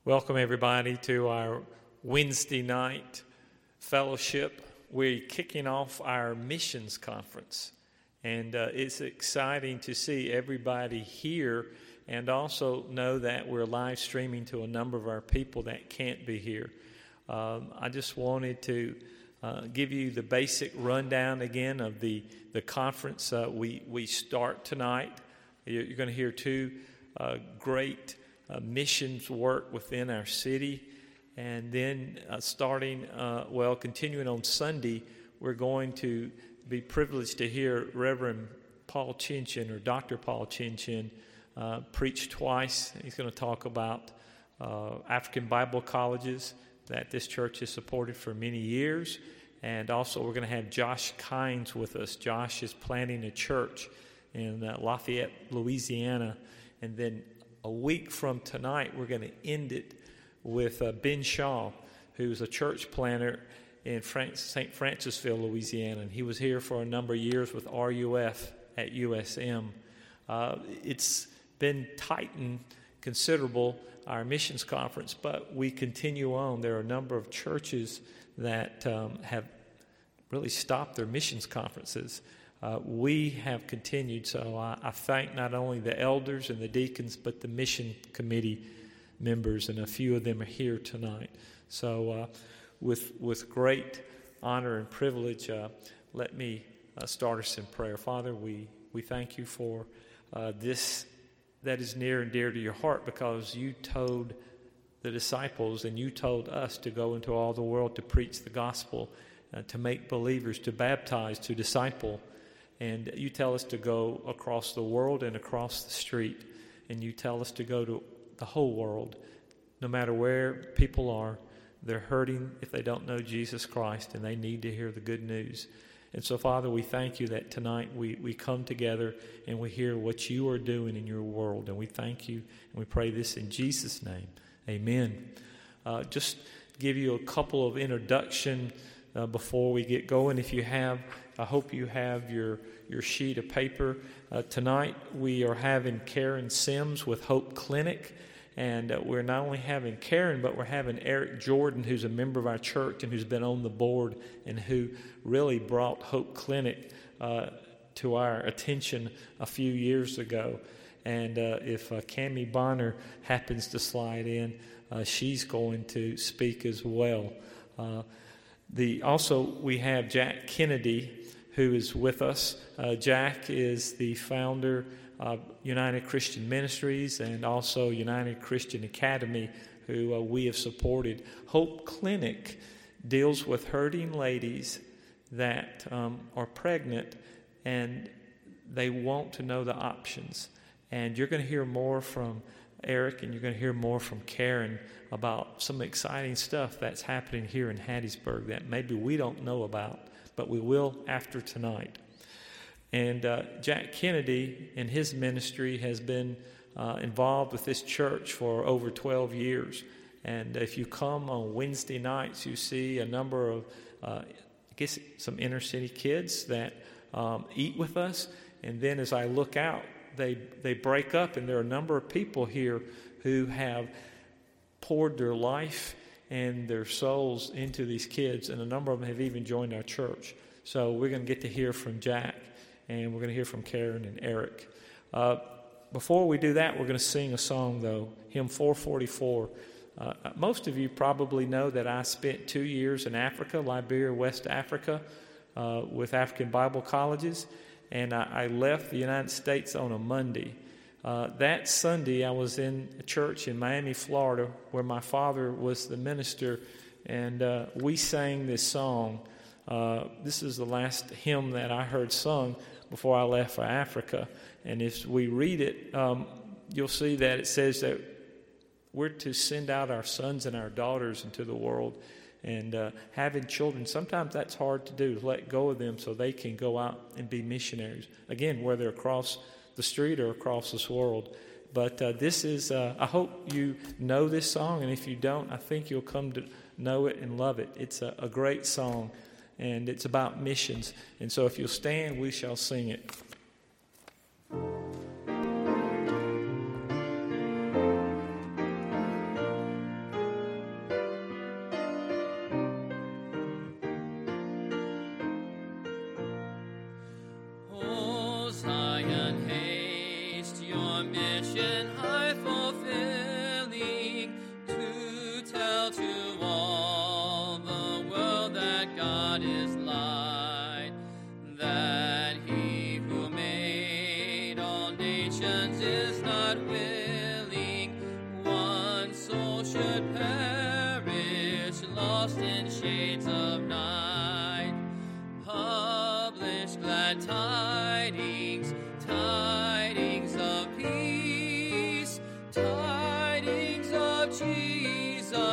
Welcome, everybody, to our Wednesday night fellowship. We're kicking off our missions conference, and it's exciting to see everybody here and also know that we're live streaming to a number of our people that can't be here. I just wanted to give you the basic rundown again of the conference. We start tonight. You're going to hear two great missions work within our city, and then continuing on Sunday, we're going to be privileged to hear Reverend Paul Chinchin, or Dr. Paul Chinchin, preach twice. He's going to talk about African Bible colleges that this church has supported for many years, and also we're going to have Josh Kynes with us. Josh is planting a church in Lafayette, Louisiana, and then a week from tonight, we're going to end it with Ben Shaw, who's a church planter in St. Francisville, Louisiana. And he was here for a number of years with RUF at USM. It's been tightened considerable, our missions conference, but we continue on. There are a number of churches that have really stopped their missions conferences. We have continued, so I thank not only the elders and the deacons, but the mission committee members, and a few of them are here tonight. So with great honor and privilege, let me start us in prayer. Father, we thank you for this that is near and dear to your heart, because you told the disciples and you told us to go into all the world to preach the gospel, to make believers, to baptize, to disciple. And you tell us to go across the world and across the street. And you tell us to go to the whole world. No matter where people are, they're hurting if they don't know Jesus Christ, and they need to hear the good news. And so, Father, we thank you that tonight we come together and we hear what you are doing in your world. And we thank you, and we pray this in Jesus' name. Amen. Just give you a couple of introduction before we get going. I hope you have your sheet of paper. Tonight we are having Karen Sims with Hope Clinic, and we're not only having Karen, but we're having Eric Jordan, who's a member of our church and who's been on the board and who really brought Hope Clinic to our attention a few years ago. And if Cammie Bonner happens to slide in, she's going to speak as well. Also, we have Jack Kennedy, who is with us. Jack is the founder of United Christian Ministries and also United Christian Academy, who we have supported. Hope Clinic deals with hurting ladies that are pregnant and they want to know the options. And you're going to hear more from Eric, and you're going to hear more from Karen about some exciting stuff that's happening here in Hattiesburg that maybe we don't know about, but we will after tonight. And Jack Kennedy and his ministry has been involved with this church for over 12 years. And if you come on Wednesday nights, you see a number of, some inner city kids that eat with us. And then as I look out, they break up, and there are a number of people here who have poured their life and their souls into these kids, and a number of them have even joined our church. So we're going to get to hear from Jack, and we're going to hear from Karen and Eric. Before we do that, we're going to sing a song, though, hymn 444. Most of you probably know that I spent 2 years in Africa, Liberia, West Africa, with African Bible colleges, and I left the United States on a Monday. That Sunday, I was in a church in Miami, Florida, where my father was the minister, and we sang this song. This is the last hymn that I heard sung before I left for Africa. And if we read it, you'll see that it says that we're to send out our sons and our daughters into the world. And having children, sometimes that's hard to do, to let go of them so they can go out and be missionaries. Again, whether across the street or across this world. But this is, I hope you know this song, and if you don't, I think you'll come to know it and love it. It's a great song, and it's about missions. And so if you'll stand, we shall sing it.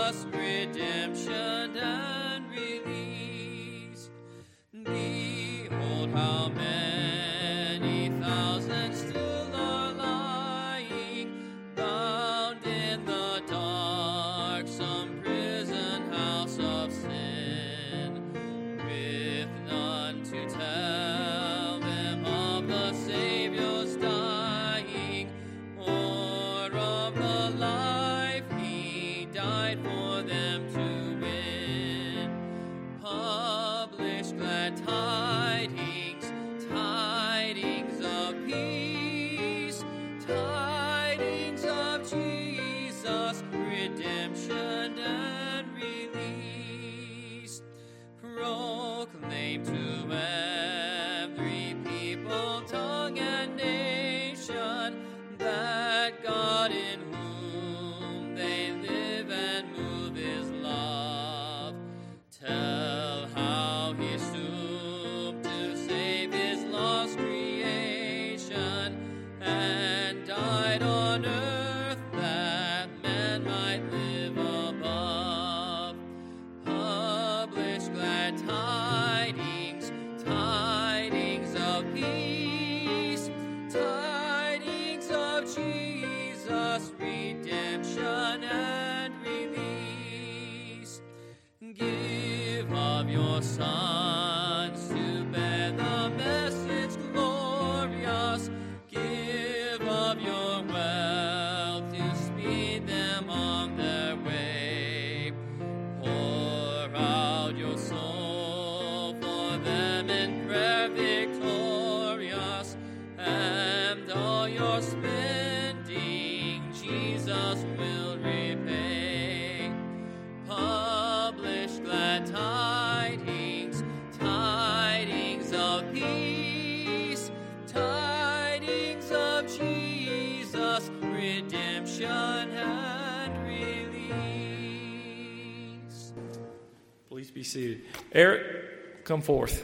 Jesus, redemption and release. Behold how many thousands still are lying, bound in the dark, some prison house of sin, with none to tell them of the Savior's dying, or of the life He died for them to win. Publish glad tidings, tidings of peace, tidings of Jesus, redemption and release. Proclaim to every people, tongue, and nation that God in whom they live and move is love. Tell how He stooped to save His lost creation and died on earth that man might live above. Publish glad tidings, tidings of peace, tidings of Jesus, redemption and release. Give of your sons to bear the message glorious. Give of your wealth to speed them on their way. Pour out your soul for them in prayer victorious, and all your spending Jesus will repay. Publish glad tidings, tidings of peace, tidings of Jesus, redemption and release. Please be seated. Eric, come forth.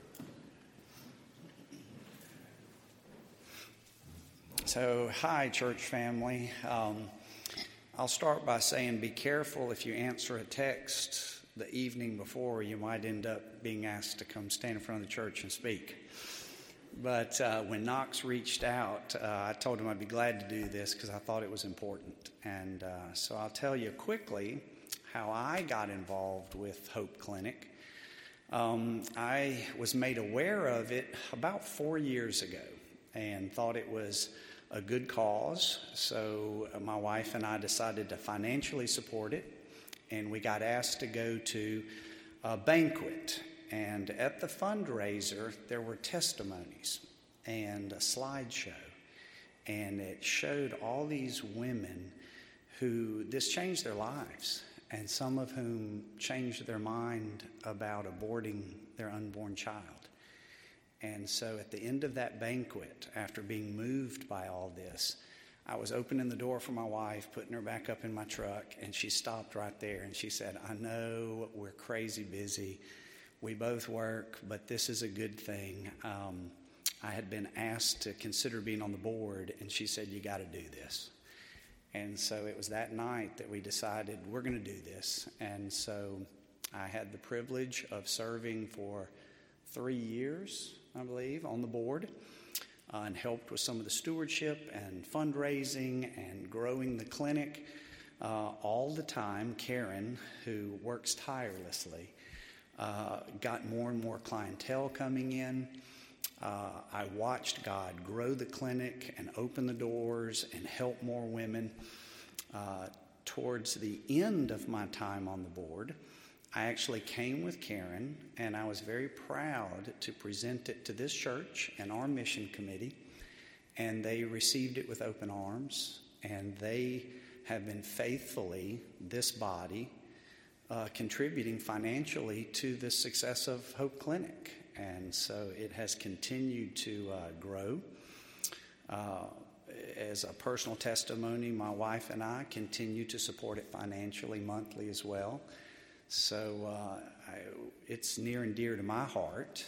So, hi, church family. I'll start by saying be careful if you answer a text the evening before. You might end up being asked to come stand in front of the church and speak. But when Knox reached out, I told him I'd be glad to do this because I thought it was important. And so I'll tell you quickly how I got involved with Hope Clinic. I was made aware of it about 4 years ago and thought it was a good cause. So my wife and I decided to financially support it, and we got asked to go to a banquet. And at the fundraiser, there were testimonies and a slideshow, and it showed all these women who this changed their lives, and some of whom changed their mind about aborting their unborn child. And so at the end of that banquet, after being moved by all this, I was opening the door for my wife, putting her back up in my truck, and she stopped right there and she said, "I know we're crazy busy. We both work, but this is a good thing. I had been asked to consider being on the board, and she said, you got to do this." And so it was that night that we decided we're going to do this. And so I had the privilege of serving for 3 years, I believe, on the board, and helped with some of the stewardship and fundraising and growing the clinic. All the time, Karen, who works tirelessly, got more and more clientele coming in. I watched God grow the clinic and open the doors and help more women. Towards the end of my time on the board, I actually came with Karen, and I was very proud to present it to this church and our mission committee, and they received it with open arms, and they have been faithfully, this body, contributing financially to the success of Hope Clinic. And so it has continued to grow. As a personal testimony, my wife and I continue to support it financially monthly as well. So it's near and dear to my heart.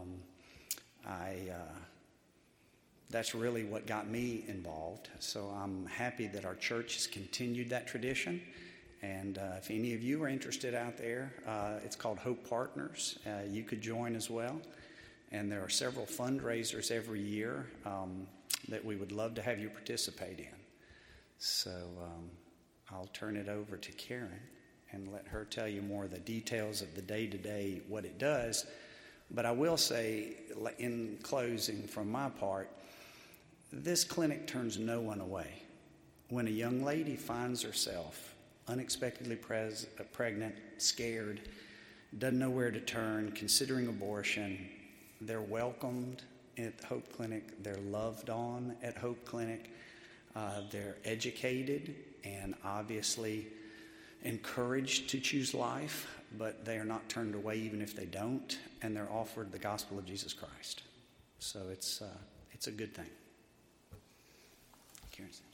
That's really what got me involved. So I'm happy that our church has continued that tradition, And if any of you are interested out there, it's called Hope Partners. You could join as well. And there are several fundraisers every year that we would love to have you participate in. So I'll turn it over to Karen and let her tell you more of the details of the day-to-day, what it does. But I will say, in closing from my part, this clinic turns no one away. When a young lady finds herself unexpectedly pregnant, scared, doesn't know where to turn, considering abortion, they're welcomed at Hope Clinic. They're loved on at Hope Clinic. They're educated and obviously encouraged to choose life, but they are not turned away even if they don't, and they're offered the gospel of Jesus Christ. So it's a good thing. Karen Sampson.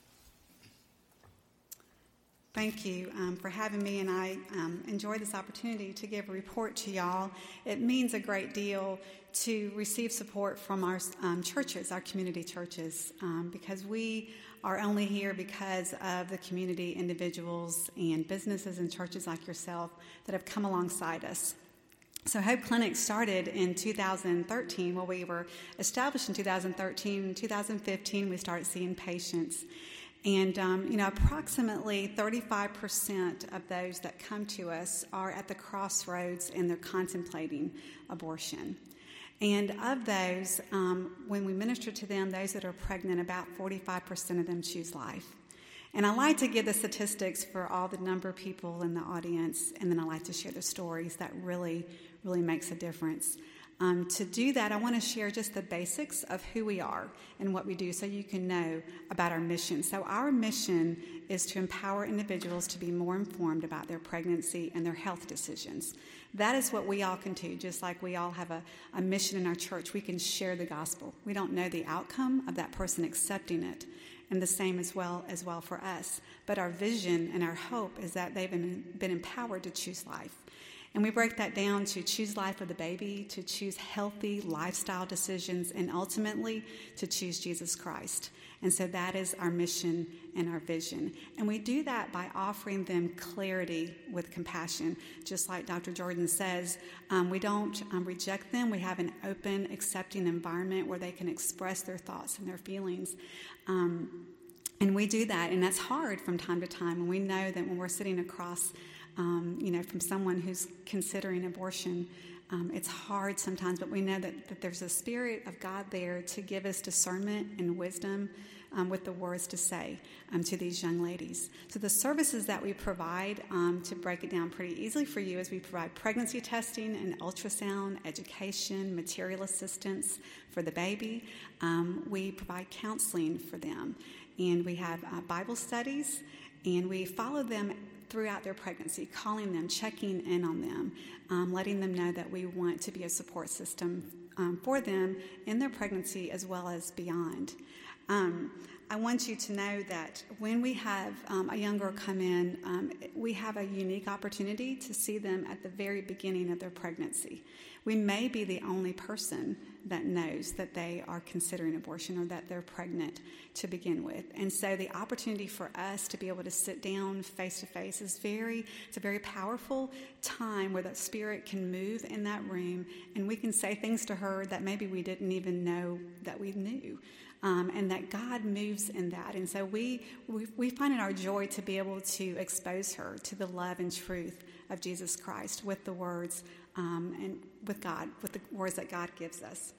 Thank you for having me, and I enjoy this opportunity to give a report to y'all. It means a great deal to receive support from our churches, our community churches, because we are only here because of the community individuals and businesses and churches like yourself that have come alongside us. So Hope Clinic started in 2013. Well, we were established in 2013. In 2015, we started seeing patients. And, approximately 35% of those that come to us are at the crossroads and they're contemplating abortion. And of those, when we minister to them, those that are pregnant, about 45% of them choose life. And I like to give the statistics for all the number of people in the audience, and then I like to share the stories that really, really makes a difference. To do that, I want to share just the basics of who we are and what we do so you can know about our mission. So our mission is to empower individuals to be more informed about their pregnancy and their health decisions. That is what we all can do, just like we all have a mission in our church. We can share the gospel. We don't know the outcome of that person accepting it, and the same as well for us. But our vision and our hope is that they've been empowered to choose life. And we break that down to choose life for the baby, to choose healthy lifestyle decisions, and ultimately to choose Jesus Christ. And so that is our mission and our vision. And we do that by offering them clarity with compassion. Just like Dr. Jordan says, we don't reject them. We have an open, accepting environment where they can express their thoughts and their feelings. And we do that, and that's hard from time to time. And we know that when we're sitting across from someone who's considering abortion, it's hard sometimes, but we know that there's a Spirit of God there to give us discernment and wisdom with the words to say to these young ladies. So the services that we provide, to break it down pretty easily for you, is we provide pregnancy testing and ultrasound, education, material assistance for the baby. We provide counseling for them, and we have Bible studies, and we follow them throughout their pregnancy, calling them, checking in on them, letting them know that we want to be a support system for them in their pregnancy as well as beyond. I want you to know that when we have a young girl come in, we have a unique opportunity to see them at the very beginning of their pregnancy. We may be the only person that knows that they are considering abortion or that they're pregnant to begin with. And so the opportunity for us to be able to sit down face to face it's a very powerful time where the Spirit can move in that room, and we can say things to her that maybe we didn't even know that we knew. And that God moves in that. And so we find it our joy to be able to expose her to the love and truth of Jesus Christ with the words and with the words that God gives us.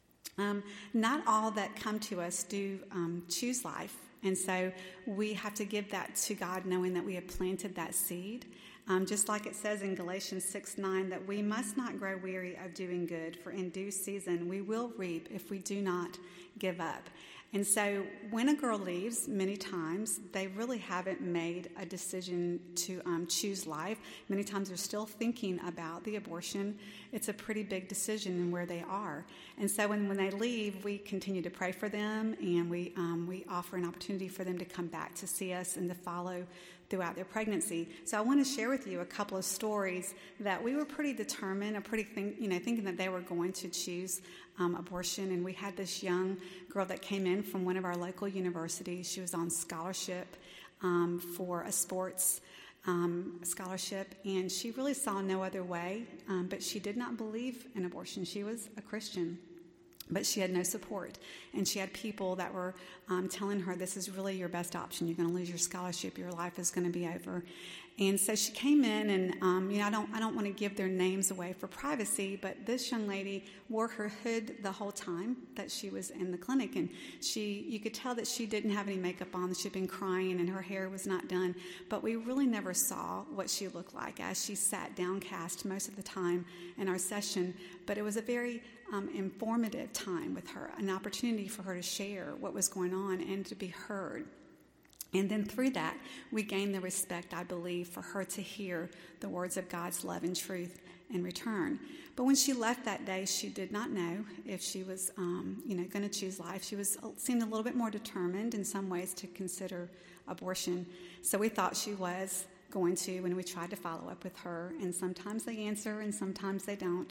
Not all that come to us do choose life. And so we have to give that to God, knowing that we have planted that seed. Just like it says in Galatians 6:9, that we must not grow weary of doing good, for in due season we will reap if we do not give up. And so when a girl leaves, many times they really haven't made a decision to choose life. Many times they're still thinking about the abortion. It's a pretty big decision in where they are. And so when they leave, we continue to pray for them, and we offer an opportunity for them to come back to see us and to follow throughout their pregnancy. So I want to share with you a couple of stories that we were pretty determined, thinking that they were going to choose abortion. And we had this young girl that came in from one of our local universities. She was on scholarship for a sports scholarship, and she really saw no other way, but she did not believe in abortion. She was a Christian, but she had no support, and she had people that were telling her, this is really your best option. You're going to lose your scholarship. Your life is going to be over. And so she came in, and I don't want to give their names away for privacy, but this young lady wore her hood the whole time that she was in the clinic, and you could tell that she didn't have any makeup on. She'd been crying, and her hair was not done, but we really never saw what she looked like as she sat downcast most of the time in our session. But it was a very informative time with her, an opportunity for her to share what was going on and to be heard. And then through that, we gained the respect, I believe, for her to hear the words of God's love and truth in return. But when she left that day, she did not know if she was, going to choose life. She seemed a little bit more determined in some ways to consider abortion. So we thought she was going to, and we tried to follow up with her. And sometimes they answer, and sometimes they don't.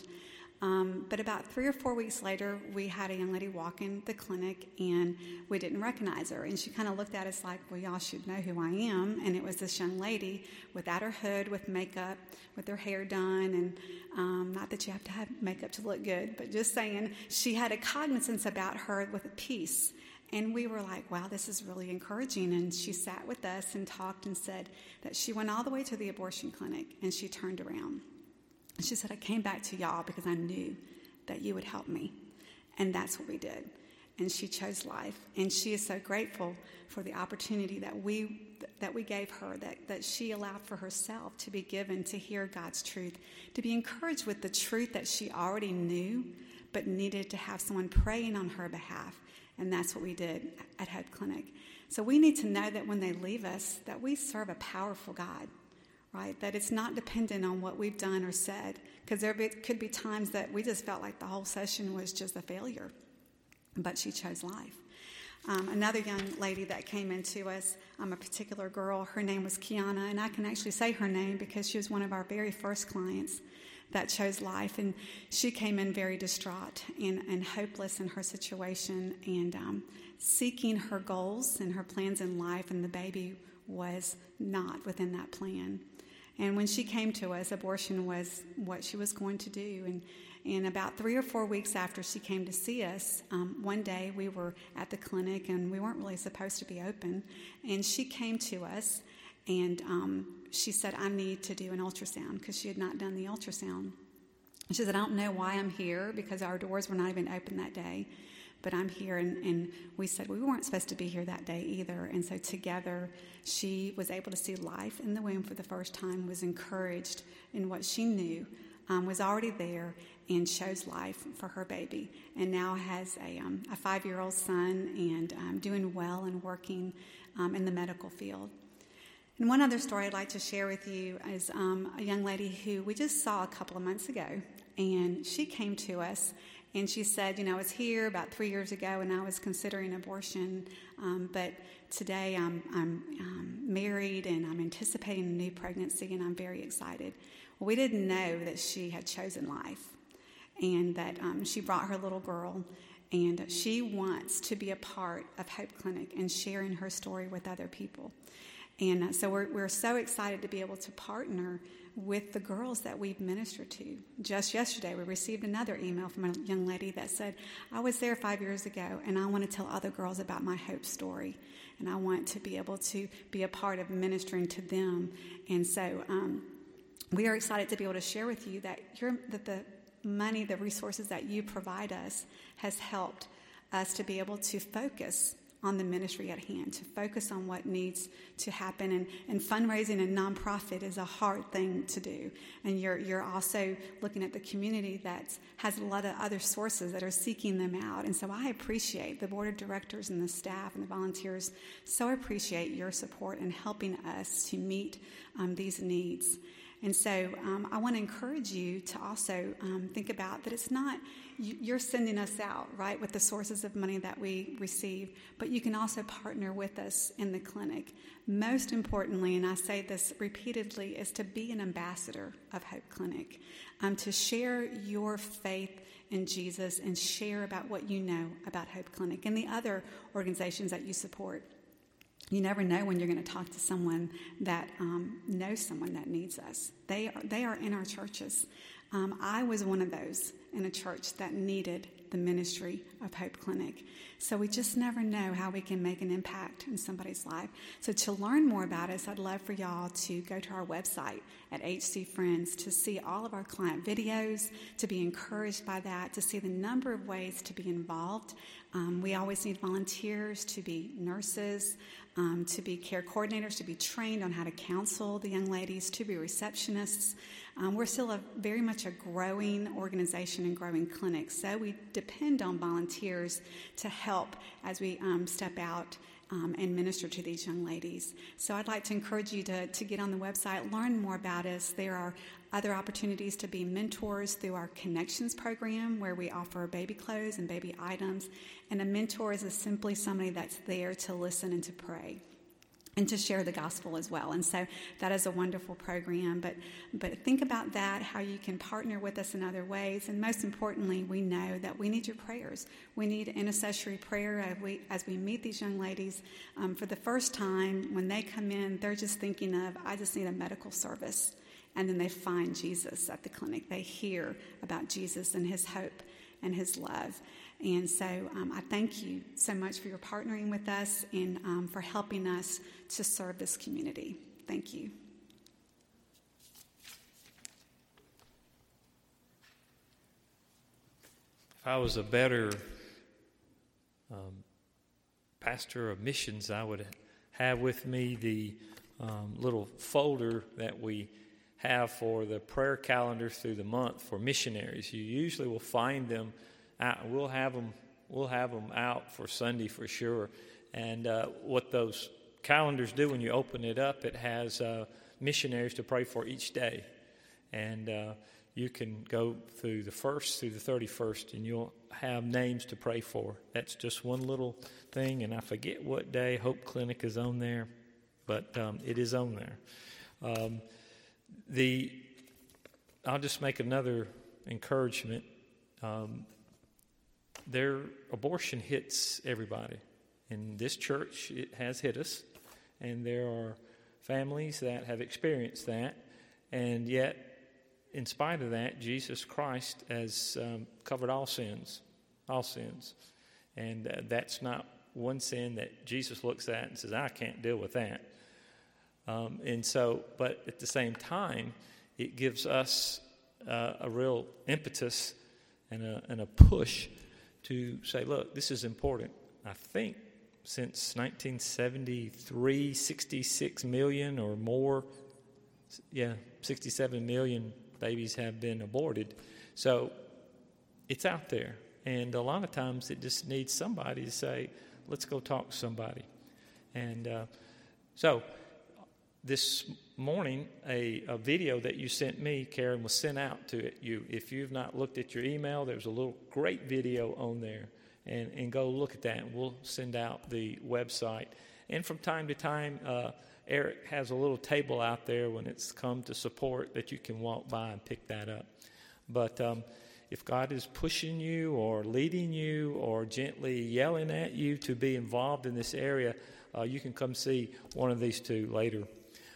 But about 3 or 4 weeks later, we had a young lady walk in the clinic, and we didn't recognize her. And she kind of looked at us like, well, y'all should know who I am. And it was this young lady without her hood, with makeup, with her hair done. And not that you have to have makeup to look good, but just saying, she had a cognizance about her with a peace. And we were like, wow, this is really encouraging. And she sat with us and talked and said that she went all the way to the abortion clinic, and she turned around. She said, I came back to y'all because I knew that you would help me. And that's what we did. And she chose life. And she is so grateful for the opportunity that we gave her, that she allowed for herself to be given to hear God's truth, to be encouraged with the truth that she already knew, but needed to have someone praying on her behalf. And that's what we did at Hope Clinic. So we need to know that when they leave us, that we serve a powerful God. Right? That it's not dependent on what we've done or said, because there could be times that we just felt like the whole session was just a failure, but she chose life. Another young lady that came into us, a particular girl, her name was Kiana, and I can actually say her name because she was one of our very first clients that chose life, and she came in very distraught and hopeless in her situation, and seeking her goals and her plans in life, and the baby was not within that plan. And when she came to us, abortion was what she was going to do. And about 3 or 4 weeks after she came to see us, one day we were at the clinic, and we weren't really supposed to be open. And she came to us, and she said, I need to do an ultrasound, because she had not done the ultrasound. And she said, I don't know why I'm here, because our doors were not even open that day. But I'm here, and we said we weren't supposed to be here that day either. And so together, she was able to see life in the womb for the first time, was encouraged in what she knew, was already there, and chose life for her baby. And now has a 5-year-old son, and doing well and working in the medical field. And one other story I'd like to share with you is a young lady who we just saw a couple of months ago. And she came to us, and she said, I was here about 3 years ago, and I was considering abortion, but today I'm married, and I'm anticipating a new pregnancy, and I'm very excited. Well, we didn't know that she had chosen life, and that she brought her little girl, and she wants to be a part of Hope Clinic and sharing her story with other people. And so we're so excited to be able to partner with the girls that we've ministered to. Just yesterday, we received another email from a young lady that said, I was there 5 years ago, and I want to tell other girls about my hope story, and I want to be able to be a part of ministering to them. And so we are excited to be able to share with you that the money, the resources that you provide us has helped us to be able to focus on the ministry at hand, to focus on what needs to happen. And fundraising and nonprofit is a hard thing to do. And you're also looking at the community that has a lot of other sources that are seeking them out. And so I appreciate the board of directors and the staff and the volunteers. So I appreciate your support in helping us to meet these needs. And so I want to encourage you to also think about that it's not you're sending us out, right, with the sources of money that we receive, but you can also partner with us in the clinic. Most importantly, and I say this repeatedly, is to be an ambassador of Hope Clinic, to share your faith in Jesus and share about what you know about Hope Clinic and the other organizations that you support. You never know when you're going to talk to someone that knows someone that needs us. They are in our churches. I was one of those in a church that needed the ministry of Hope Clinic. So we just never know how we can make an impact in somebody's life. So to learn more about us, I'd love for y'all to go to our website at HC Friends to see all of our client videos, to be encouraged by that, to see the number of ways to be involved. We always need volunteers to be nurses, to be care coordinators, to be trained on how to counsel the young ladies, to be receptionists. We're still very much a growing organization and growing clinic, so we depend on volunteers to help as we step out and minister to these young ladies. So I'd like to encourage you to get on the website, learn more about us. There are other opportunities to be mentors through our Connections program, where we offer baby clothes and baby items. And a mentor is simply somebody that's there to listen and to pray and to share the gospel as well. And so that is a wonderful program. But think about that, how you can partner with us in other ways. And most importantly, we know that we need your prayers. We need intercessory prayer as we meet these young ladies. For the first time, when they come in, they're just thinking of, I just need a medical service. And then they find Jesus at the clinic. They hear about Jesus and his hope and his love. And so I thank you so much for your partnering with us and for helping us to serve this community. Thank you. If I was a better pastor of missions, I would have with me the little folder that we have for the prayer calendars through the month for missionaries. You usually will find them out. We'll have them out for Sunday for sure. And what those calendars do, when you open it up, it has missionaries to pray for each day. And you can go through the 1st through the 31st, and you'll have names to pray for. That's just one little thing, and I forget what day Hope Clinic is on there, but it is on there. I'll just make another encouragement. Abortion hits everybody. In this church, it has hit us, and there are families that have experienced that, and yet, in spite of that, Jesus Christ has covered all sins, and that's not one sin that Jesus looks at and says, I can't deal with that. And so, but at the same time, it gives us a real impetus and a push to say, look, this is important. I think since 1973, 66 million or more, 67 million babies have been aborted. So it's out there. And a lot of times it just needs somebody to say, let's go talk to somebody. And so this morning, a video that you sent me, Karen, was sent out to you. If you've not looked at your email, there's a little great video on there. And go look at that. And we'll send out the website. And from time to time, Eric has a little table out there when it's come to support that you can walk by and pick that up. But if God is pushing you or leading you or gently yelling at you to be involved in this area, you can come see one of these two later.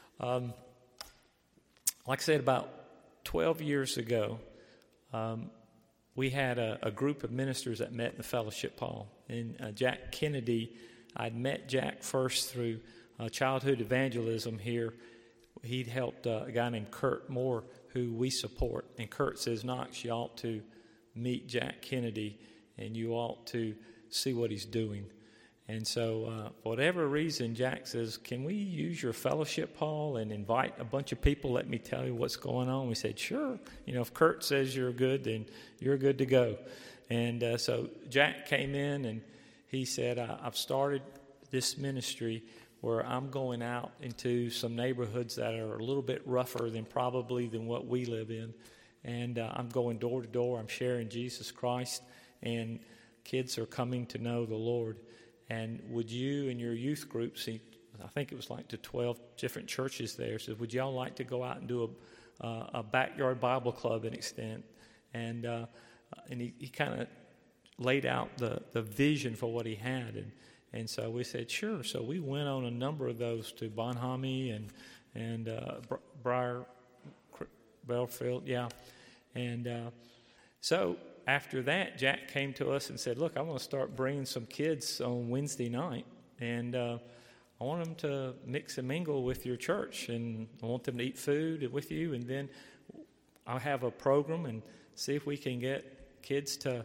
Like I said, about 12 years ago, we had a group of ministers that met in the fellowship hall. And Jack Kennedy, I'd met Jack first through childhood evangelism here. He'd helped a guy named Kurt Moore, who we support. And Kurt says, Knox, you ought to meet Jack Kennedy, and you ought to see what he's doing. And so for whatever reason, Jack says, can we use your fellowship hall and invite a bunch of people? Let me tell you what's going on. We said, sure. If Kurt says you're good, then you're good to go. And so Jack came in, and he said, I've started this ministry where I'm going out into some neighborhoods that are a little bit rougher than what we live in. And I'm going door to door. I'm sharing Jesus Christ, and kids are coming to know the Lord. And would you and your youth group, see, I think it was like to 12 different churches there, said, would y'all like to go out and do a backyard Bible club in extent? And he kind of laid out the vision for what he had. And so we said, sure. So we went on a number of those to Bonhomie and Briar Belfield, yeah. And so after that, Jack came to us and said, look, I want to start bringing some kids on Wednesday night, and I want them to mix and mingle with your church, and I want them to eat food with you, and then I'll have a program and see if we can get kids to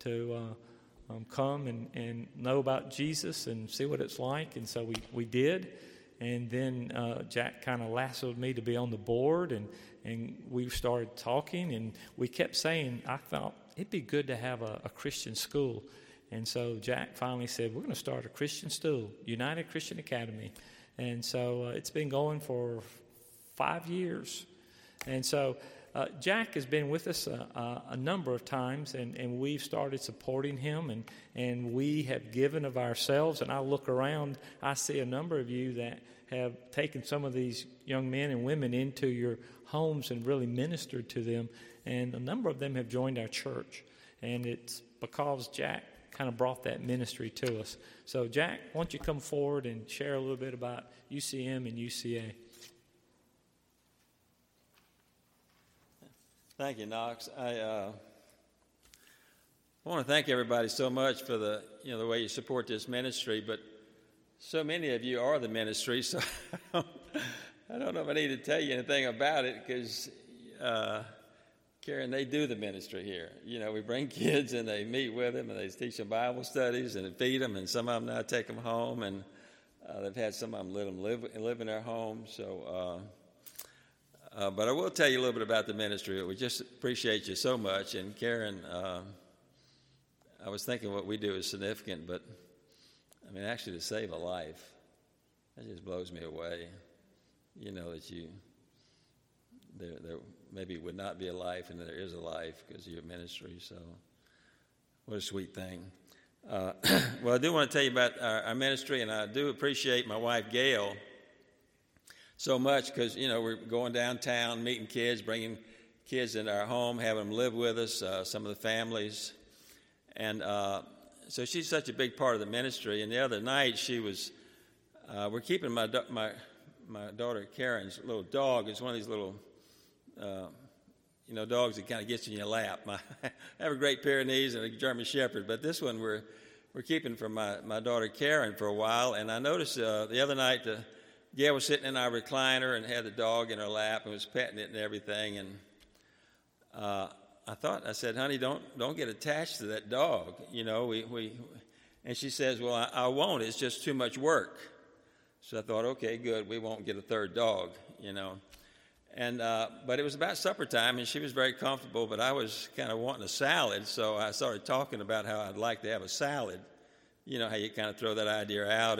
come and know about Jesus and see what it's like. And so we did. And then Jack kind of lassoed me to be on the board, and we started talking, and we kept saying, I thought it'd be good to have a Christian school. And so Jack finally said, we're going to start a Christian school, United Christian Academy. And so it's been going for 5 years. And so Jack has been with us a number of times, and we've started supporting him, and we have given of ourselves. And I look around, I see a number of you that have taken some of these young men and women into your homes and really ministered to them, and a number of them have joined our church. And it's because Jack kind of brought that ministry to us. So Jack, why don't you come forward and share a little bit about UCM and UCA. Thank you, Knox. I want to thank everybody so much for the way you support this ministry, but so many of you are the ministry, so I don't know if I need to tell you anything about it, because Karen, they do the ministry here. We bring kids and they meet with them and they teach them Bible studies and feed them, and some of them now take them home, and they've had some of them let them live in their homes. So, but I will tell you a little bit about the ministry. We just appreciate you so much. And Karen, I was thinking what we do is significant, but actually to save a life, that just blows me away. That there maybe would not be a life, and there is a life because of your ministry. So what a sweet thing. Well, I do want to tell you about our ministry, and I do appreciate my wife, Gail, so much, because, we're going downtown, meeting kids, bringing kids into our home, having them live with us, some of the families. And so she's such a big part of the ministry. And the other night we're keeping my daughter Karen's little dog. It's one of these little, dogs that kind of gets in your lap. I have a Great Pyrenees and a German Shepherd, but this one we're keeping for my daughter Karen for a while. And I noticed the other night Gail was sitting in our recliner and had the dog in her lap and was petting it and everything. And I said, honey, don't get attached to that dog. And she says, well, I won't. It's just too much work. So I thought, okay, good. We won't get a third dog, And but it was about supper time, and she was very comfortable, but I was kind of wanting a salad, so I started talking about how I'd like to have a salad. How you kind of throw that idea out,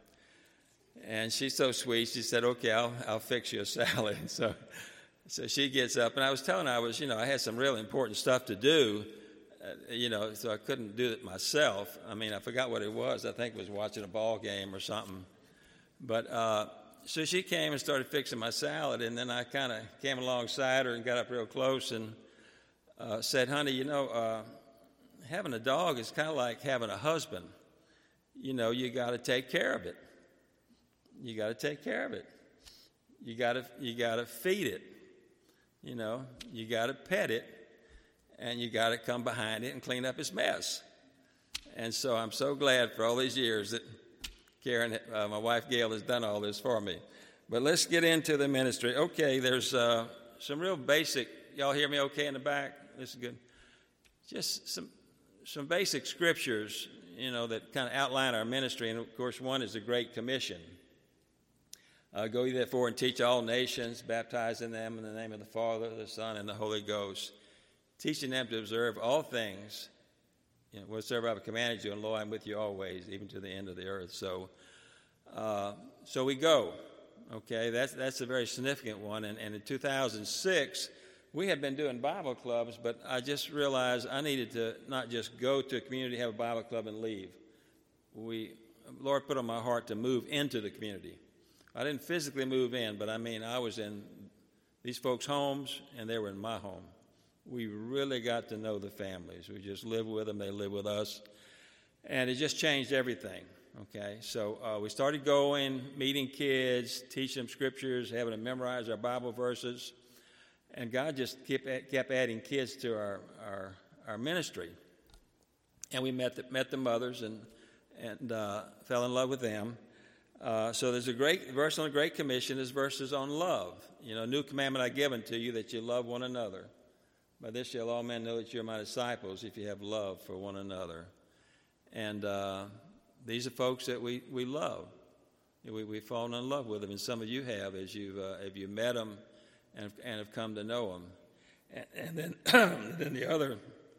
and she's so sweet. She said, okay, I'll fix you a salad. So she gets up, and I was telling her I had some really important stuff to do, so I couldn't do it myself. I forgot what it was. I think it was watching a ball game or something. But so she came and started fixing my salad, and then I kind of came alongside her and got up real close and said, honey, having a dog is kind of like having a husband. You got to take care of it. You got to take care of it. You got to feed it. You got to pet it, and you got to come behind it and clean up its mess. And so I'm so glad for all these years that Karen, my wife Gail, has done all this for me. But let's get into the ministry. Okay, there's some real basic. Y'all hear me okay in the back? This is good. Just some basic scriptures, that kind of outline our ministry. And of course, one is the Great Commission. Go ye therefore and teach all nations, baptizing them in the name of the Father, the Son, and the Holy Ghost, teaching them to observe all things, whatsoever I've commanded you, and lo, I'm with you always, even to the end of the earth. So we go. Okay, that's a very significant one. And in 2006, we had been doing Bible clubs, but I just realized I needed to not just go to a community, have a Bible club, and leave. Lord put on my heart to move into the community. I didn't physically move in, but I was in these folks' homes, and they were in my home. We really got to know the families. We just lived with them. They lived with us. And it just changed everything, Okay, so we started going, meeting kids, teaching them scriptures, having them memorize our Bible verses, and God just kept adding kids to our ministry. And we met the mothers and fell in love with them. So there's a great verse on the Great Commission. There's verses on love. A new commandment I give unto you, that you love one another. By this shall all men know that you're my disciples, if you have love for one another. And these are folks that we love. We've fallen in love with them, and some of you have as you've met them and have come to know them. And then then the other,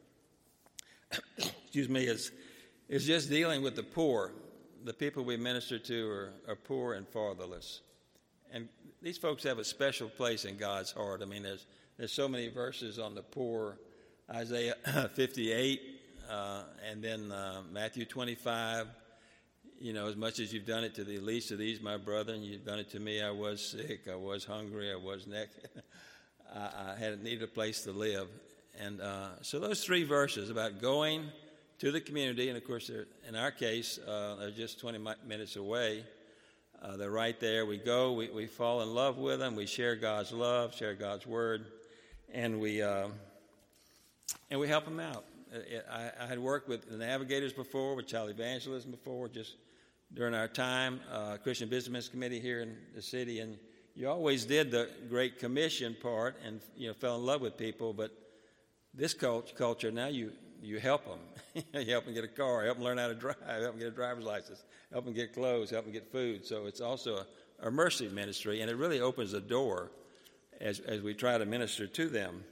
is just dealing with the poor. The people we minister to are poor and fatherless. And these folks have a special place in God's heart. I mean, there's so many verses on the poor. Isaiah 58, and then Matthew 25. As much as you've done it to the least of these, my brethren, you've done it to me. I was sick, I was hungry, I was naked. I needed a place to live. And so those three verses about going to the community, and of course, in our case, they're just 20 minutes away. They're right there. We go, we fall in love with them, we share God's love, share God's word, and we help them out. I had worked with the Navigators before, with Child Evangelism before, just during our time, Christian Business Committee here in the city, and you always did the Great Commission part and fell in love with people, but this culture, now you help them. You help them get a car, help them learn how to drive, help them get a driver's license, help them get clothes, help them get food. So it's also a mercy ministry, and it really opens the door as we try to minister to them.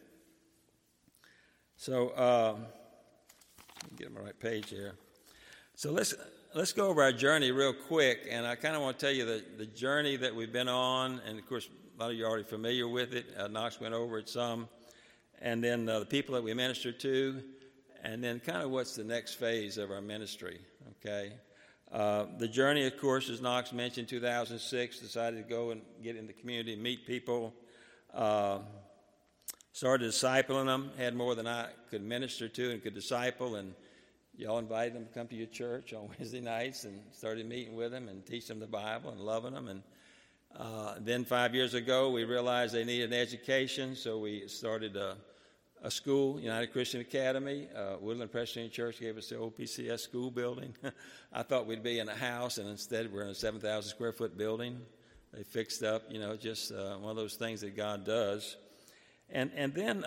So let me get on the right page here. So let's go over our journey real quick, and I kind of want to tell you the journey that we've been on, and of course a lot of you are already familiar with it. Knox went over it some, and then the people that we minister to, and then kind of what's the next phase of our ministry, okay? The journey, of course, as Knox mentioned, 2006, decided to go and get in the community, meet people, started discipling them, had more than I could minister to and could disciple, and y'all invited them to come to your church on Wednesday nights and started meeting with them and teaching them the Bible and loving them. And then 5 years ago, we realized they needed an education, so we started a school, United Christian Academy. Woodland Presbyterian Church gave us the old PCS school building. I thought we'd be in a house, and instead we're in a 7,000 square foot building. They fixed up, just one of those things that God does. And then,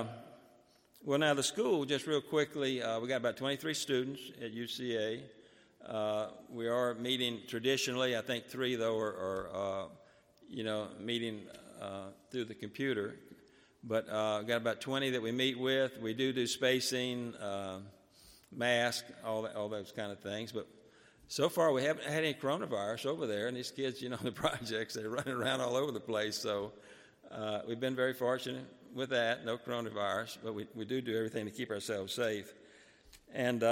now the school, just real quickly, we got about 23 students at UCA. We are meeting traditionally. I think 3, though, are meeting through the computer. But got about 20 that we meet with. We do spacing, mask, all those kind of things. But so far, we haven't had any coronavirus over there. And these kids, the projects, they're running around all over the place. So we've been very fortunate with that, no coronavirus. But we do everything to keep ourselves safe. And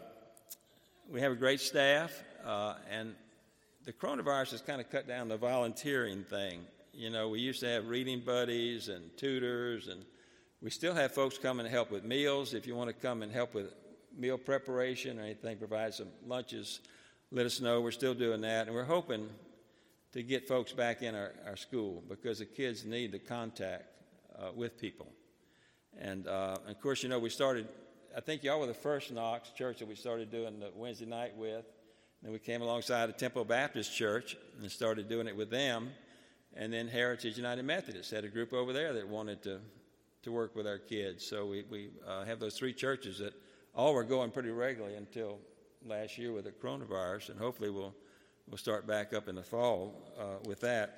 we have a great staff. And the coronavirus has kind of cut down the volunteering thing. We used to have reading buddies and tutors, and we still have folks come and help with meals. If you want to come and help with meal preparation or anything, provide some lunches, let us know. We're still doing that, and we're hoping to get folks back in our school because the kids need the contact with people. And, of course, we started, I think y'all were the first Knox church that we started doing the Wednesday night with. Then we came alongside the Temple Baptist Church and started doing it with them. And then Heritage United Methodist had a group over there that wanted to work with our kids. So we have those 3 churches that all were going pretty regularly until last year with the coronavirus, and hopefully we'll start back up in the fall with that.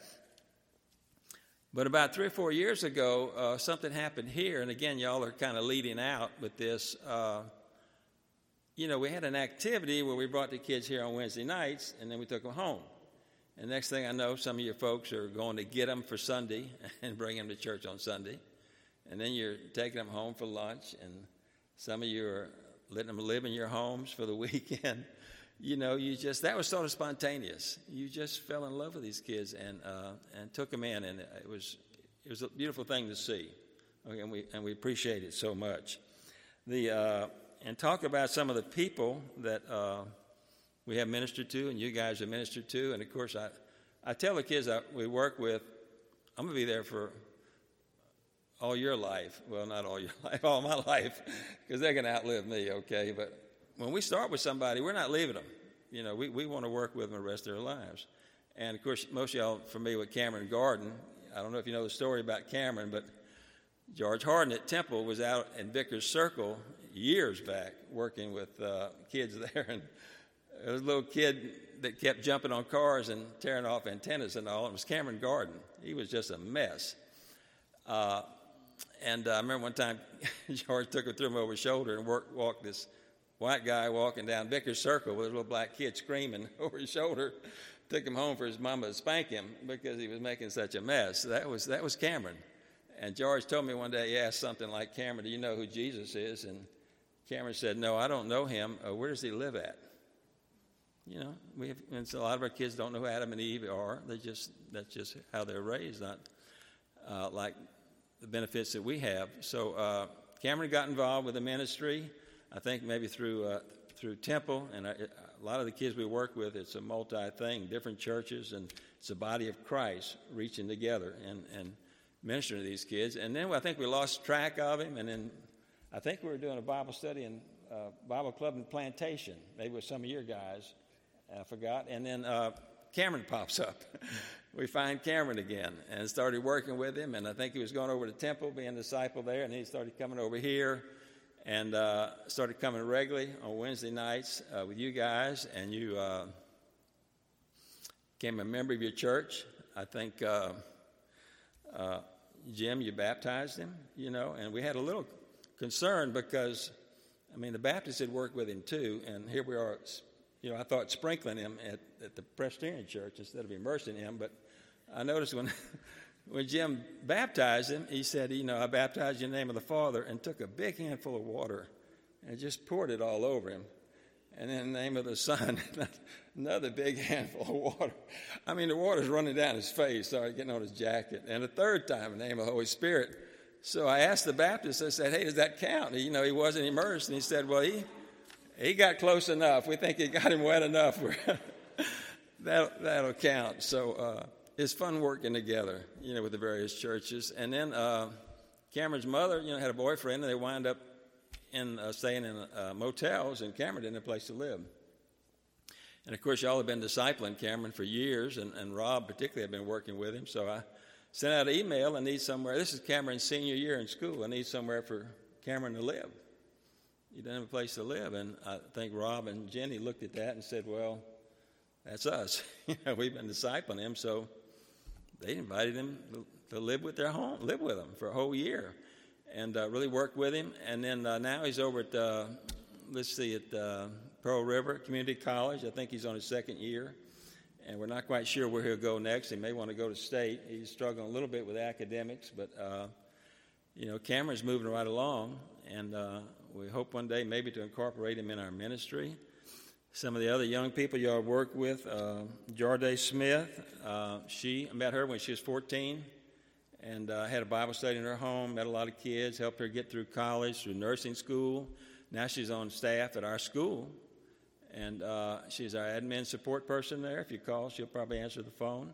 But about 3 or 4 years ago, something happened here, and again, y'all are kind of leading out with this. We had an activity where we brought the kids here on Wednesday nights, and then we took them home. And next thing I know, some of your folks are going to get them for Sunday and bring them to church on Sunday. And then you're taking them home for lunch, and some of you are letting them live in your homes for the weekend. That was sort of spontaneous. You just fell in love with these kids and took them in, and it was a beautiful thing to see. Okay, and we appreciate it so much. And talk about some of the people that we have ministered to, and you guys have ministered to. And, of course, I tell the kids that we work with, I'm going to be there for all your life. Well, not all your life, all my life, because they're going to outlive me, okay? But when we start with somebody, we're not leaving them. You know, we want to work with them the rest of their lives. And, of course, most of y'all are familiar with Cameron Garden. I don't know if you know the story about Cameron, but George Harden at Temple was out in Vickers Circle years back working with kids there. And there was a little kid that kept jumping on cars and tearing off antennas and all. It was Cameron Garden. He was just a mess. And I remember one time George threw him over his shoulder and walked this white guy walking down Vickers Circle with a little black kid screaming over his shoulder. Took him home for his mama to spank him because he was making such a mess. That was Cameron. And George told me one day, he asked something like, Cameron, do you know who Jesus is? And Cameron said, no, I don't know him. Where does he live at? You know, and so a lot of our kids don't know who Adam and Eve are. That's just how they're raised, not like the benefits that we have. So Cameron got involved with the ministry, I think maybe through Temple, and a lot of the kids we work with, it's a multi-thing, different churches, and it's a body of Christ reaching together and ministering to these kids. And then I think we lost track of him, and then I think we were doing a Bible study in Bible Club in Plantation, maybe with some of your guys, I forgot. And then Cameron pops up. We find Cameron again and started working with him, and I think he was going over to Temple, being a disciple there, and he started coming over here and started coming regularly on Wednesday nights with you guys, and you became a member of your church. I think, Jim, you baptized him, you know, and we had a little concern because, I mean, the Baptists had worked with him too, and here we are, you know, I thought sprinkling him at the Presbyterian church instead of immersing him, but I noticed when Jim baptized him, he said, you know, I baptized you in the name of the Father, and took a big handful of water and just poured it all over him. And in the name of the Son, another big handful of water. I mean, the water's running down his face, started getting on his jacket. And a third time, in the name of the Holy Spirit. So I asked the Baptist, I said, hey, does that count? You know, he wasn't immersed. And he said, well, he got close enough. We think he got him wet enough. That'll count. So it's fun working together, you know, with the various churches. And then Cameron's mother, you know, had a boyfriend, and they wound up staying in motels, and Cameron didn't have a place to live. And, of course, y'all have been discipling Cameron for years, and Rob particularly have been working with him. So I sent out an email, I need somewhere. This is Cameron's senior year in school. I need somewhere for Cameron to live. He doesn't have a place to live. And I think Rob and Jenny looked at that and said, well, that's us. You know, we've been discipling him, so they invited him to live with them for a whole year. And really worked with him. And then now he's over at, Pearl River Community College. I think he's on his second year. And we're not quite sure where he'll go next. He may want to go to state. He's struggling a little bit with academics. But, you know, Cameron's moving right along. And we hope one day maybe to incorporate him in our ministry. Some of the other young people y'all work with, Jarday Smith. I met her when she was 14. And had a Bible study in her home, met a lot of kids, helped her get through college, through nursing school. Now she's on staff at our school, and she's our admin support person there. If you call, she'll probably answer the phone.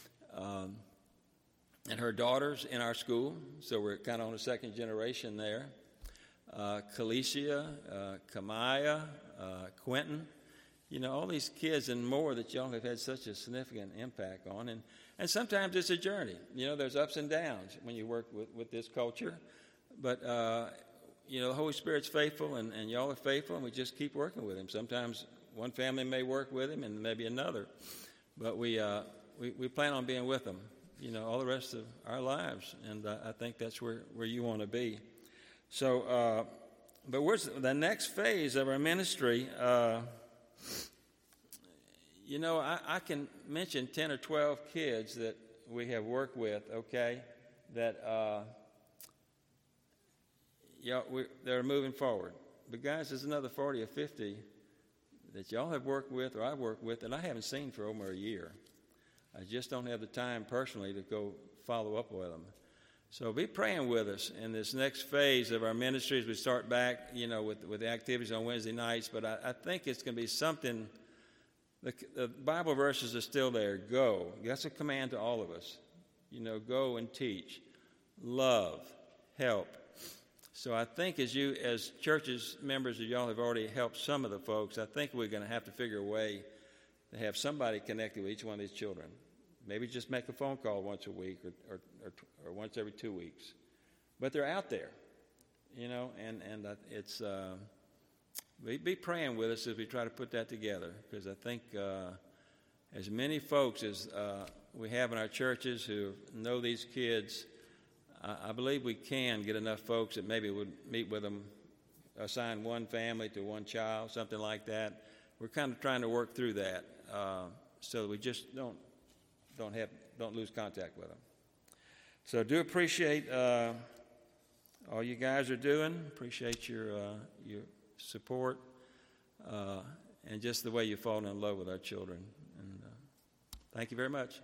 And her daughter's in our school, so we're kind of on the second generation there. Kalicia, Kamaya, Quentin, you know, all these kids and more that y'all have had such a significant impact on. And sometimes it's a journey. You know, there's ups and downs when you work with this culture. But, you know, the Holy Spirit's faithful, and y'all are faithful, and we just keep working with him. Sometimes one family may work with him and maybe another. But we plan on being with them, you know, all the rest of our lives. And I think that's where you want to be. So, but where's the next phase of our ministry? You know, I can mention 10 or 12 kids that we have worked with, okay, that they're moving forward. But, guys, there's another 40 or 50 that y'all have worked with or I've worked with that I haven't seen for over a year. I just don't have the time personally to go follow up with them. So be praying with us in this next phase of our ministry as we start back, you know, with the activities on Wednesday nights. But I think it's going to be something the Bible verses are still there. Go. That's a command to all of us. Go and teach, love, help. So I think as churches members, y'all have already helped some of the folks, I think we're going to have to figure a way to have somebody connected with each one of these children. Maybe just make a phone call once a week or once every 2 weeks. But they're out there, and it's be praying with us as we try to put that together, because I think as many folks as we have in our churches who know these kids, I believe we can get enough folks that maybe would meet with them, assign one family to one child, something like that. We're kind of trying to work through that so that we just don't lose contact with them. So I do appreciate all you guys are doing. Appreciate your support and just the way you've fallen in love with our children. And thank you very much.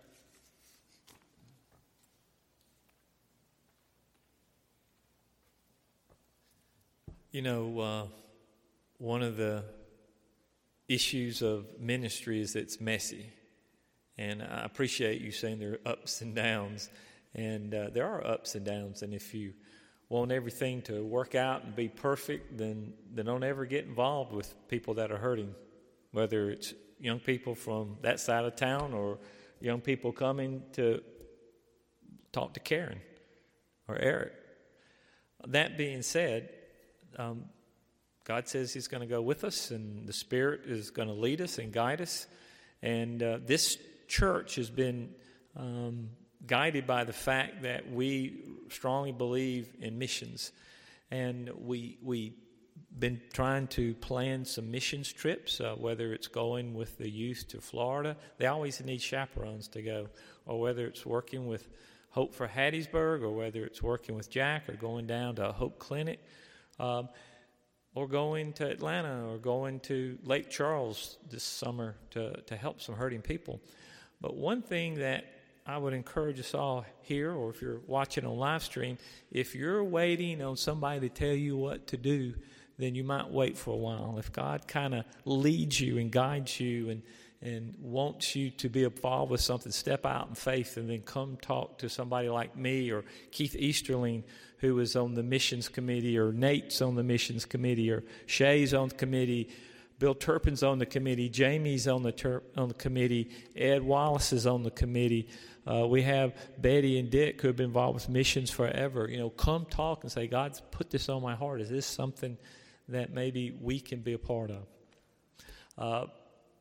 One of the issues of ministry is it's messy. And I appreciate you saying there are ups and downs. And there are ups and downs. And if you want everything to work out and be perfect, then don't ever get involved with people that are hurting, whether it's young people from that side of town or young people coming to talk to Karen or Eric. That being said, God says He's going to go with us, and the Spirit is going to lead us and guide us. And this church has been guided by the fact that we strongly believe in missions. And we been trying to plan some missions trips, whether it's going with the youth to Florida. They always need chaperones to go. Or whether it's working with Hope for Hattiesburg, or whether it's working with Jack, or going down to Hope Clinic, or going to Atlanta, or going to Lake Charles this summer to help some hurting people. But one thing that I would encourage us all here, or if you're watching on live stream, if you're waiting on somebody to tell you what to do, then you might wait for a while. If God kind of leads you and guides you and wants you to be involved with something, step out in faith and then come talk to somebody like me or Keith Easterling, who is on the missions committee, or Nate's on the missions committee, or Shay's on the committee, Bill Turpin's on the committee, Jamie's on the committee, Ed Wallace is on the committee. We have Betty and Dick who have been involved with missions forever. Come talk and say, God's put this on my heart. Is this something that maybe we can be a part of?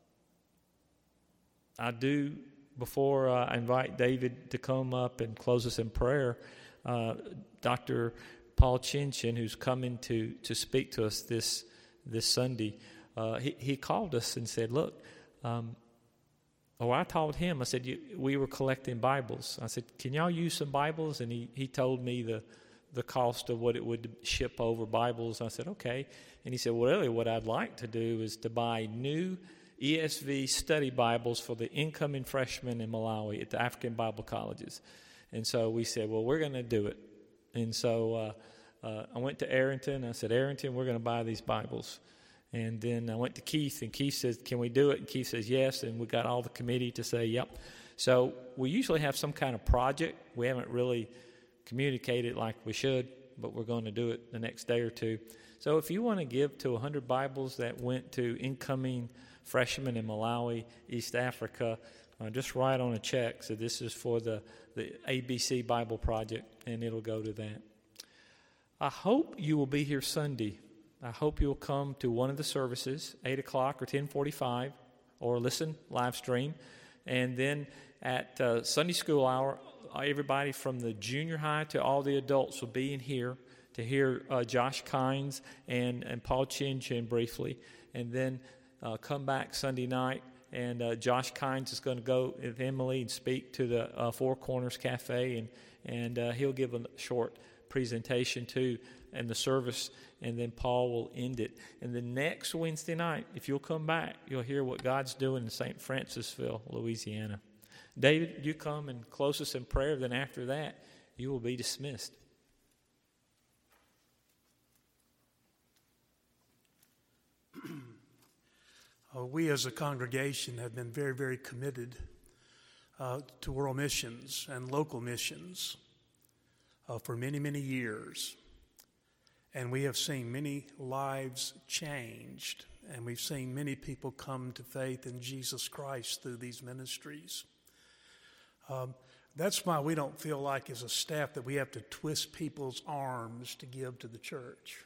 I do, before I invite David to come up and close us in prayer, Dr. Paul Chinchin, who's coming to speak to us this Sunday, he called us and said, look, I told him, I said, we were collecting Bibles. I said, can y'all use some Bibles? And he told me the cost of what it would ship over Bibles. I said, okay. And he said, well, really what I'd like to do is to buy new ESV study Bibles for the incoming freshmen in Malawi at the African Bible colleges. And so we said, well, we're going to do it. And so I went to Arrington. I said, Arrington, we're going to buy these Bibles. And then I went to Keith, and Keith says, can we do it? And Keith says, yes. And we got all the committee to say, yep. So we usually have some kind of project. We haven't really communicated like we should, but we're going to do it the next day or two. So if you want to give to 100 Bibles that went to incoming freshmen in Malawi, East Africa, just write on a check. So this is for the ABC Bible Project, and it'll go to that. I hope you will be here Sunday. I hope you'll come to one of the services, 8 o'clock or 10:45, or listen live stream. And then at Sunday school hour, everybody from the junior high to all the adults will be in here to hear Josh Kynes and Paul Chinchin briefly. And then come back Sunday night, and Josh Kynes is going to go with Emily and speak to the Four Corners Cafe, and he'll give a short presentation too in the service, and then Paul will end it. And the next Wednesday night, if you'll come back, you'll hear what God's doing in St. Francisville, Louisiana. David, you come and close us in prayer. Then after that, you will be dismissed. We as a congregation have been very, very committed to world missions and local missions for many, many years. And we have seen many lives changed, and we've seen many people come to faith in Jesus Christ through these ministries. That's why we don't feel like as a staff that we have to twist people's arms to give to the church.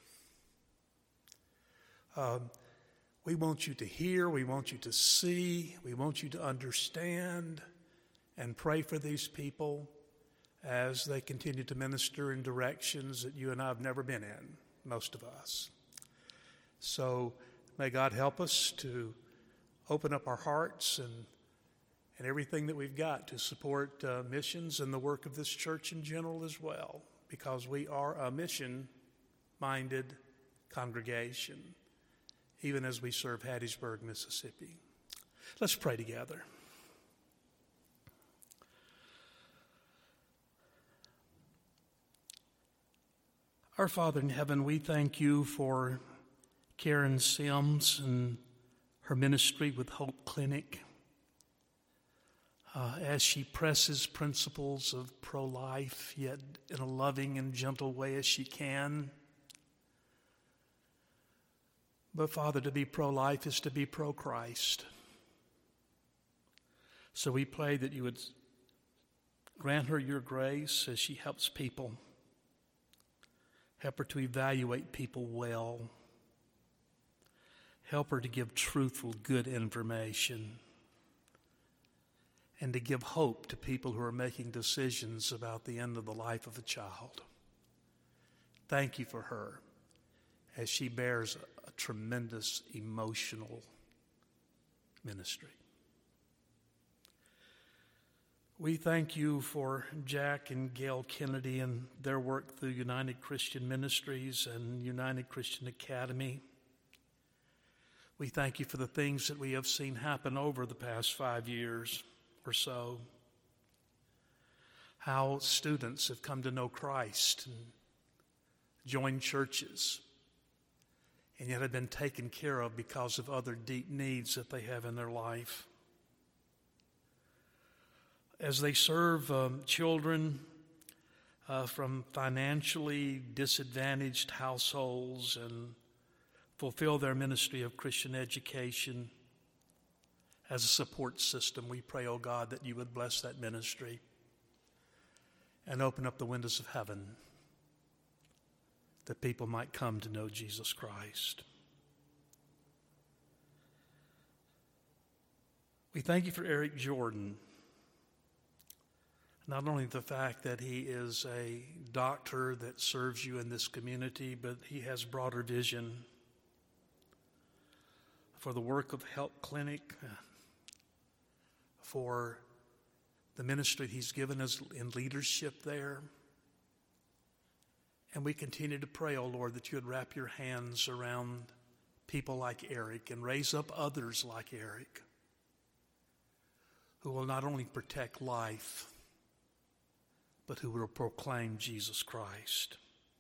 We want you to hear, we want you to see, we want you to understand and pray for these people as they continue to minister in directions that you and I have never been in, most of us. So may God help us to open up our hearts and everything that we've got to support missions and the work of this church in general as well, because we are a mission-minded congregation, even as we serve Hattiesburg, Mississippi. Let's pray together. Our Father in heaven, we thank you for Karen Sims and her ministry with Hope Clinic. As she presses principles of pro-life, yet in a loving and gentle way as she can. But Father, to be pro-life is to be pro-Christ. So we pray that you would grant her your grace as she helps people. Help her to evaluate people well. Help her to give truthful, good information. And to give hope to people who are making decisions about the end of the life of a child. Thank you for her as she bears a tremendous emotional ministry. We thank you for Jack and Gail Kennedy and their work through United Christian Ministries and United Christian Academy. We thank you for the things that we have seen happen over the past 5 years or so. How students have come to know Christ and joined churches, and yet have been taken care of because of other deep needs that they have in their life. As they serve children from financially disadvantaged households and fulfill their ministry of Christian education as a support system, we pray, oh God, that you would bless that ministry and open up the windows of heaven that people might come to know Jesus Christ. We thank you for Eric Jordan. Not only the fact that he is a doctor that serves you in this community, but he has broader vision for the work of Help Clinic, for the ministry he's given us in leadership there. And we continue to pray, oh Lord, that you would wrap your hands around people like Eric and raise up others like Eric who will not only protect life, but who will proclaim Jesus Christ.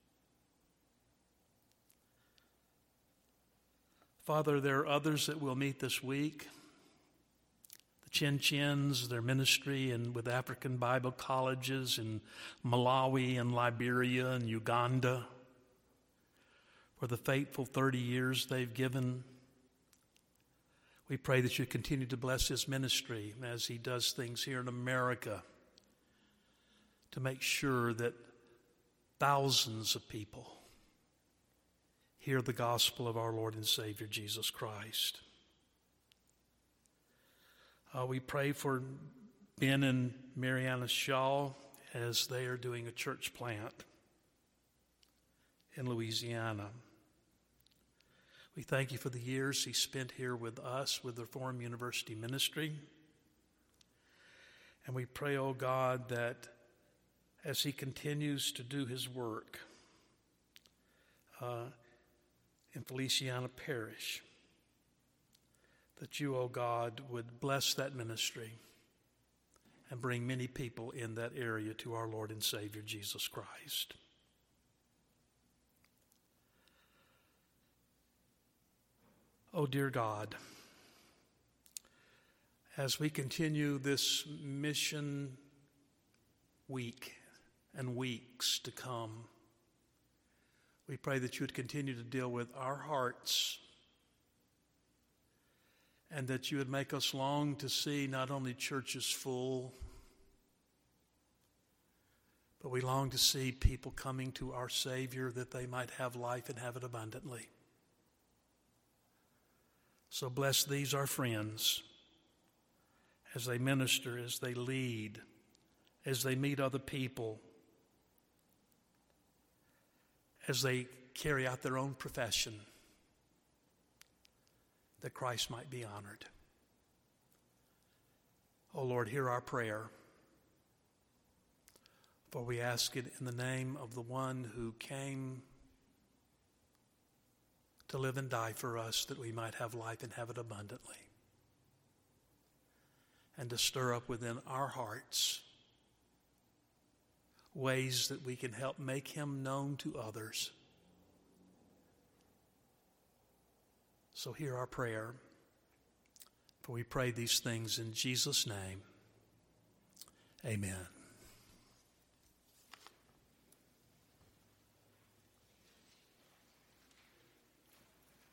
Father, there are others that we'll meet this week. The Chin Chins, their ministry and with African Bible colleges in Malawi and Liberia and Uganda. For the faithful 30 years they've given. We pray that you continue to bless his ministry as he does things here in America, to make sure that thousands of people hear the gospel of our Lord and Savior, Jesus Christ. We pray for Ben and Mariana Shaw as they are doing a church plant in Louisiana. We thank you for the years he spent here with us, with the Reformed University Ministry. And we pray, oh God, that as he continues to do his work in Feliciana Parish, that you, oh God, would bless that ministry and bring many people in that area to our Lord and Savior, Jesus Christ. Oh, dear God, as we continue this mission week and weeks to come, we pray that you would continue to deal with our hearts and that you would make us long to see not only churches full, but we long to see people coming to our Savior that they might have life and have it abundantly. So bless these, our friends, as they minister, as they lead, as they meet other people, as they carry out their own profession, that Christ might be honored. Oh Lord, hear our prayer, for we ask it in the name of the one who came to live and die for us that we might have life and have it abundantly, and to stir up within our hearts ways that we can help make him known to others. So hear our prayer, for we pray these things in Jesus' name. Amen.